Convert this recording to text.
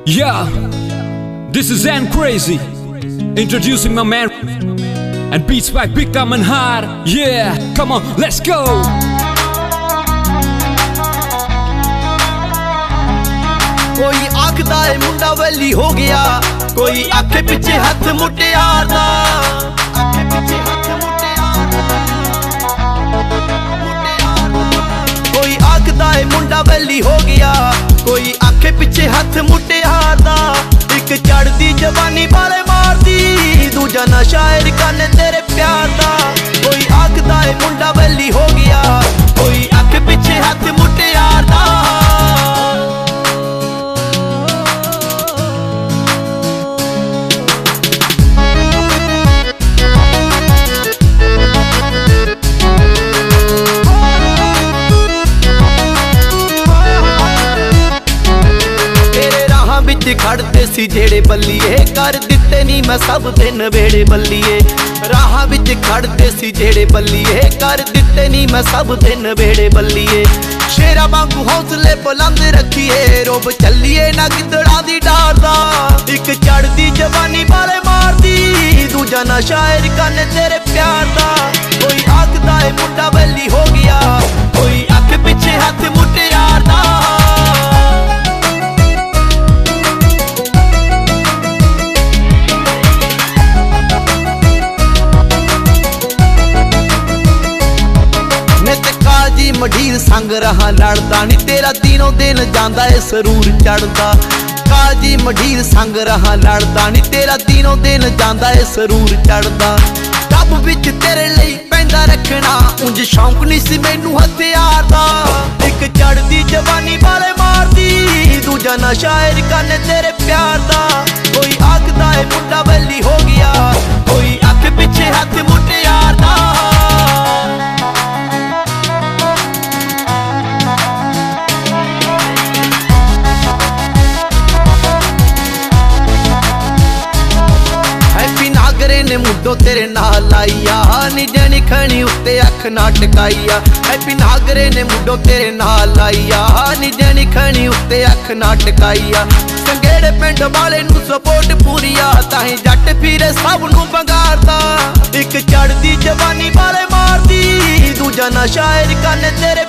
Yeah, this is Zen Crazy, introducing my man, and beats by Big Time and Hard. Yeah, come on, let's go. कोई आखदा है मुंडा valley हो गया, कोई आखे पिछे हथ मुटियार दा, आखे पिछे हथ मुटियार दा। कोई आखदा है मुंडा वैली हो गया, कोई आखे पिछे हथ मुटियार दा। एक चढ़दी जवानी वाले मारदी, दूजा ना शायर कन्ने तेरे प्यार दा। कोई आखदा है मुंडा वैली हो गया, कोई आखे पिछे हथ मुटियार दा। खड़ते सी जेड़े बल्लीए, कर दिते नी मैं सब दिन वेड़े बल्लीए। राह विच खड़ते सी जेड़े बल्लीए, कर दिते नी मैं सब दिन वेड़े बल्लीए। शेरा वांगू हौसले बुलंद रखिए, रोब चलिए ना गिदड़ा दी डार दा। एक चढ़दी जवानी वाले मारदी, दूजा ना शायर कन्ने तेरे प्यार दा। कोई आखदा है मुंडा वैली हो गया, कोई अख पिछे हथ मुटियार दा। मढ़ीर संग रहा लड़दा नी, तेरा दिनों दिन जांदा है सरूर चढ़दा। काजी मढ़ीर संग रहा लड़दा नी, तेरा दिनों दिन जांदा है सरूर चढ़दा। कब विच तेरे लई पैंदा रखना, उंज शौक नहीं सी मैनू हथियार दा। एक चढ़दी जवानी वाले मारदी, दूजा ना शायर कन्ने तेरे प्यार दा। कोई आखदा है मुंडा वैली हो गया, कोई अख पिछे हथ मुटियार दा। ने मुंडो तेरे नाल आईया, नी जनी खणी उत्ते अख ना टकाईया। हैप्पी नागरे ने मुंडो तेरे नाल आईया, नी जनी खणी उत्ते अख ना टकाईया। संगेड़े पिंड वाले नू सपोर्ट पूरीया, ताहीं जट फिरे सब नू बंगारदा। एक चढ़दी जवानी वाले मारदी, दूजा ना शायर कन्ने तेरे